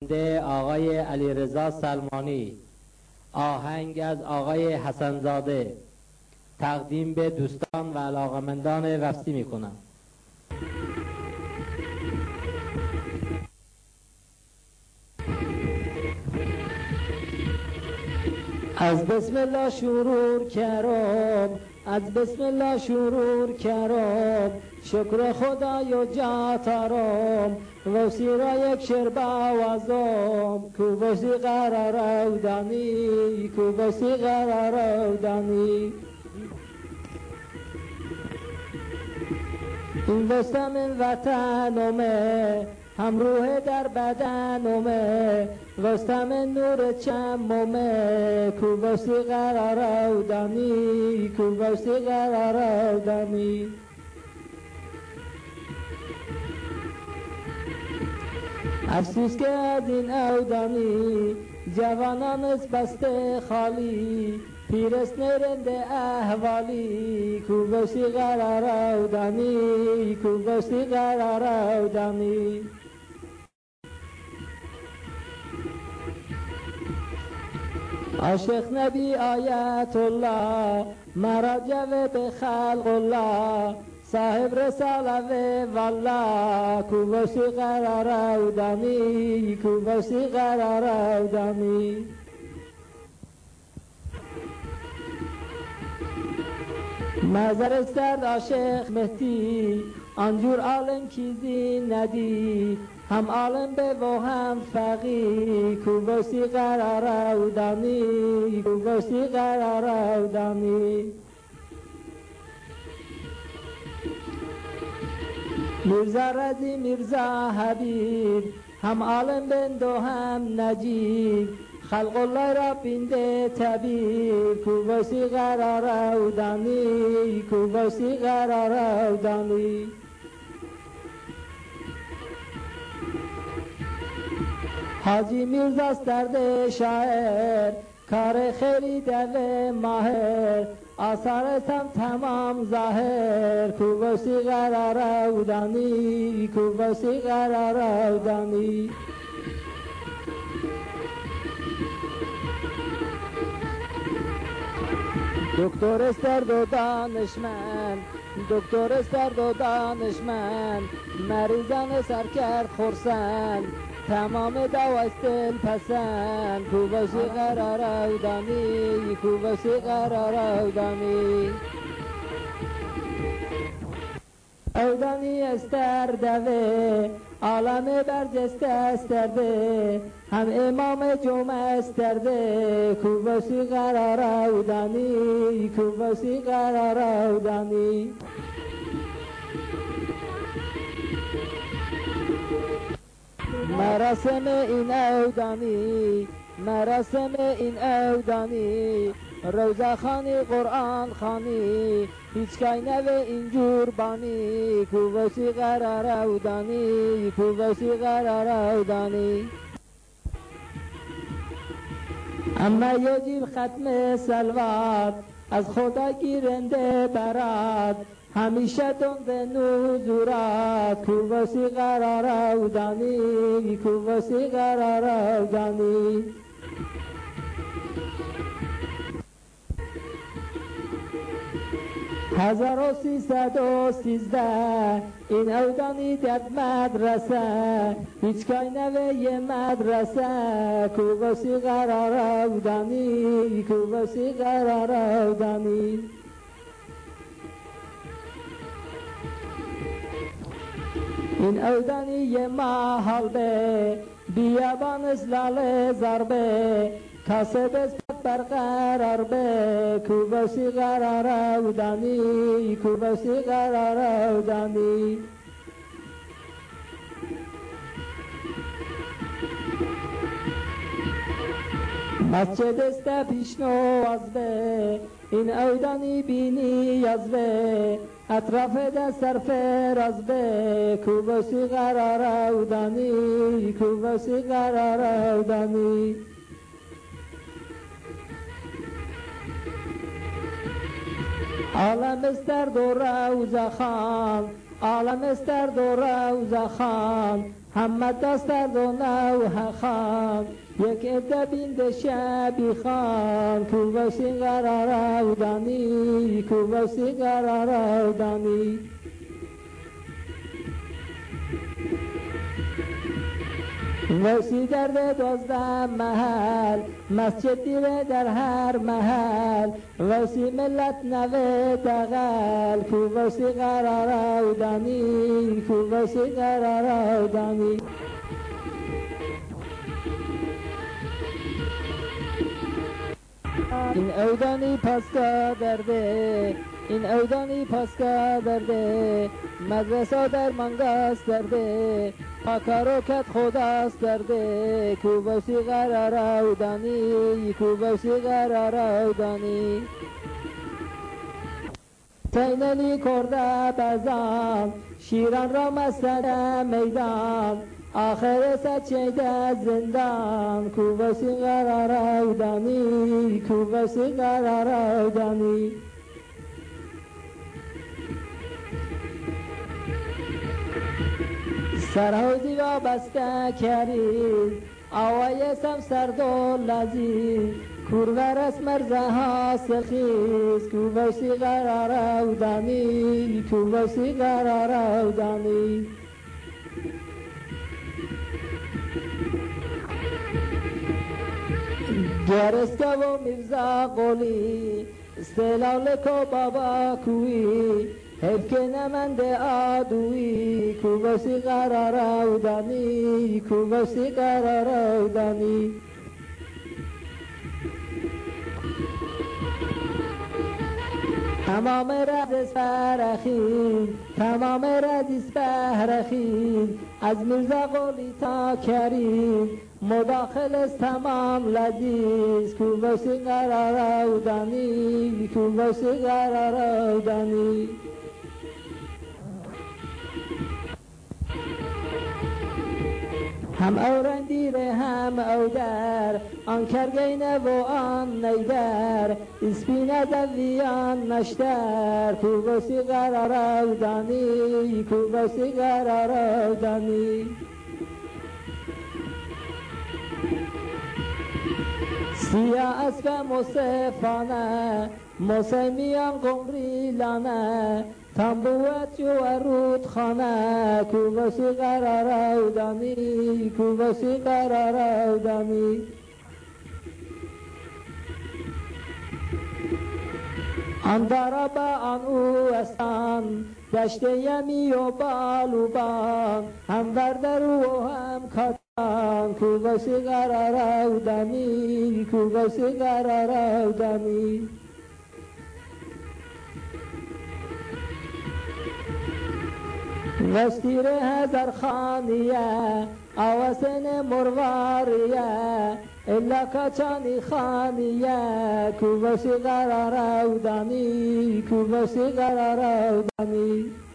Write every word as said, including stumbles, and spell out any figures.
آقای علیرضا سلمانی، آهنگ از آقای حسنزاده تقدیم به دوستان و علاقمندان وفسی میکنم. از بسم الله شروع کردم، از بسم الله شروع کردم، شکر خدای و جاتارم وسی را یک شعر باوازم کو وسی قرار دانی کو وسی قرار دانی این وستم وطنمه هم روح در بدنمه وستم نور چممه کو وسی قرار دانی کو وسی قرار دانی افسوس که از این اودانی جوانان از بسته خالی پیرس نرنده احوالی کو وسی قرار دانی کو وسی قرار دانی عاشق نبی آیت الله مرا جو به خلق الله صاحب رساله والله کو وسی قرار دانی کو وسی قرار دانی مزر استرد عاشق مهدی آنجور عالم چیزی ندی هم عالم به و هم فقی کو وسی قرار دانی کو وسی قرار دانی میرزا رضی میرزا حبیب هم عالم بند و هم نجیب خلق الله را بینده طبیب کو وسی قرار دانی کو وسی قرار دانی حاجی میرزا استرد شاعر کار خیلی دل ماهر آثارت هم تمام ظاهر کو وسی قرار دانی کو وسی قرار دانی دکتر استرد و دانشمند دکتر استرد و دانشمند مریضان سر کرد خرسند تمام دواست دل پسند کو وسی قرار دانی کو وسی قرار دانی اودانی استردوه عالم برجسته استرده هم امام جمعه استرده کو وسی قرار دانی کو وسی قرار دانی مراسم این اودانی مراسم این اودانی روزه خانی قرآن خانی هیچ کای نوه اینجور بانی کو وسی قرار اودانی کو وسی قرار اودانی اما یجیب ختم سلوات از خدا گیرنده برات همیشه دون به نوزورات کو وسی قرار اودانی کو وسی قرار اودانی هزار و سیصد و سیزده این اودانی در مدرسه هیچ کای نوه یه مدرسه کو وسی قرار اودانی کو وسی قرار اودانی این اودانی یه محال به بیابان اسلال ضربه کاسب اسپت برقرار به کو وسی قرار اودانی کو وسی قرار اودانی مسجد است پیشنو از به این اودانی بینی از به اطراف دست صرف راز به کو وسی قرار اودانی کو وسی قرار اودانی عالم استر دو روزه خان عالم استر دو روزه خان همه دست در و نوه خان یک عده بیند شبی خان کوباسی قرار دانی کوباسی قرار دانی وسی در دوازده محل مسجد دیره در هر محل وسی ملت نوه دقل کوباسی قرار دانی کوباسی قرار دانی این اودانی پاسکا درده این اودانی پاسکا درده مدرسه در منگاس درده پاکارو کت خداست درده کوباسی قرار اودانی کوباسی قرار اودانی تینلی کرده بزان شیران را مسته میدان آخر سچیده زندان کوباسی قرار اودانی کوباسی قرار اودانی سرهودی را بسته کرید آوای سم سرد و لذیذ کورور از مرزه ها سخیز کوباسی قرار اودانی کوباسی قرار اودانی گرسته و میرزا قولی استلال کو بابا کوی حیف که نمند آدوی کوباسی قرار اودانی کوباسی قرار اودانی تمام ردیس فرخین تمام ردیس فرخین از میرزا قولی تا کریم مداخل است تمام لذیذ کوباسی قرار اودانی کوباسی قرار اودانی هم اورندیره هم اودر آن کرگینه و آن نیدر اسپینه دویان نشتر کوباسی قرار اودانی کوباسی قرار اودانی سیاه اسب مصفانه موسمیان قمری لانه تنبوت جو رود خانه کوباسی قرار اودانی کوباسی قرار اودانی آن دارا با آن او استان دشت یمی و بالوبان هم بردر و هم کاتان کوباسی قرار اودانی کوباسی قرار اودانی وستیر هزار خانیه آواسن مرواریه الا کچانی خانیه کوباسی قرار اودانی کوباسی قرار اودانی